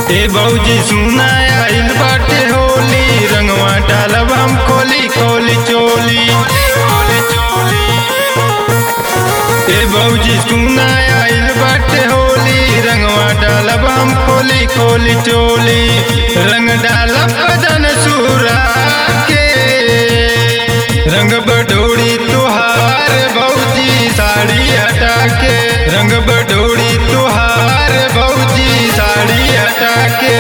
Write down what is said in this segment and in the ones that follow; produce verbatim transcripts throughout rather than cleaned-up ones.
ए भौजी सुना आइल बाटे होली, रंगवा डालब हम खोली खोली चोली। ए भौजी सुना आइल बाटे होली, रंगवा डालब हम खोली खोली चोली। रंग डालब बदन सुरा के, रंग बडोरी तुहार भौजी साड़ी हटा के, रंग बडोरी तुहार भौजी साड़ी हटा के।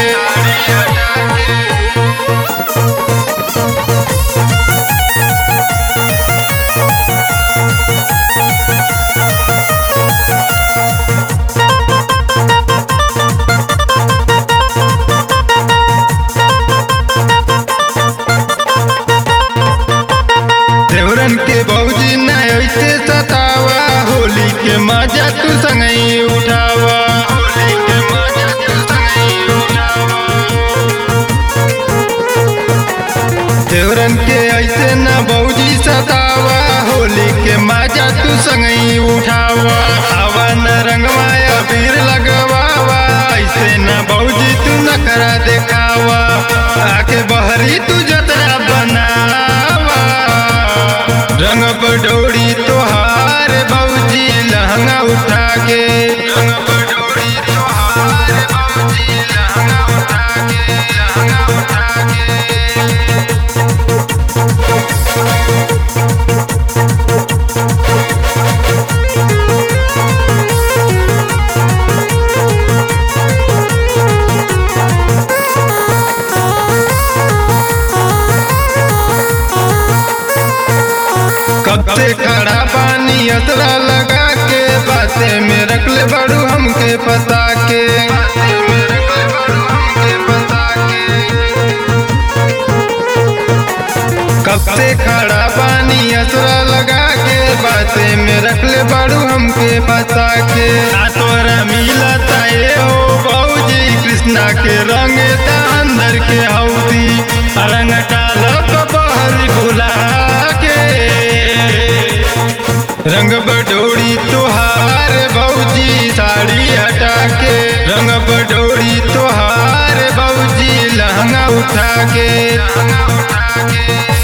देवरन के भौजी न ऐसे सतावा, होली के मजा तू संगई उठावा, होली के मजा तू संगई उठावा। देवरन के ऐसे न भौजी सतावा, होली के मजा तू संगई उठावा। आवा न रंगवा अबीर लगवावा, ऐसे न भौजी तू नखरा देखावा। आके बहरी तू जतरा बनावा, रंग बडोरी तुहार भौजी लहंगा उठा के, रंग बडोरी तुहार भौजी लहंगा उठा के, लहंगा उठा के। कब से खड़ा पानी असरा लगा के, बातें में रख ले बड़ू हमके पता के, कब से खड़ा पानी असरा लगा के, बातें में रख ले बड़ू हमके पता के। आ तोरा मिला ताए हो भौजी कृष्णा के रंग ता अंदर के हौदी, रंग डाला बहरी भुला के, रंग बडोरी तुहार भौजी साड़ी हटा के, रंग बडोरी तुहार भौजी लहंगा उठा के, लहंगा उठा के।